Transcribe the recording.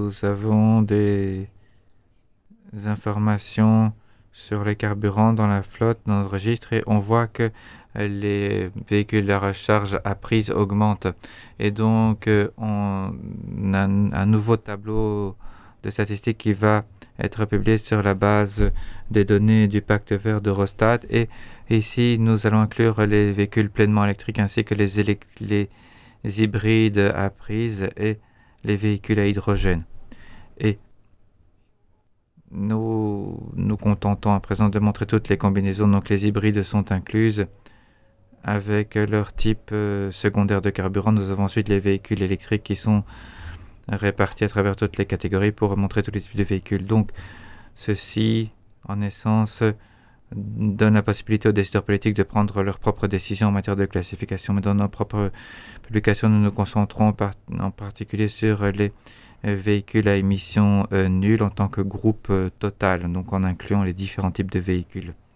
nous avons des informations sur les carburants dans la flotte, dans le registre, et on voit que les véhicules à recharge à prise augmentent. Et donc, on a un nouveau tableau de statistiques qui va être publié sur la base des données du pacte vert d'Eurostat. Et ici, nous allons inclure les véhicules pleinement électriques ainsi que les hybrides à prise et les véhicules à hydrogène. Et nous contentons à présent de montrer toutes les combinaisons. Donc les hybrides sont incluses avec leur type secondaire de carburant. Nous avons ensuite les véhicules électriques qui sont répartis à travers toutes les catégories pour montrer tous les types de véhicules. Donc ceci, en essence, donne la possibilité aux décideurs politiques de prendre leurs propres décisions en matière de classification. Mais dans nos propres publications, nous nous concentrons en particulier sur les véhicules à émissions nulles en tant que groupe total, donc en incluant les différents types de véhicules.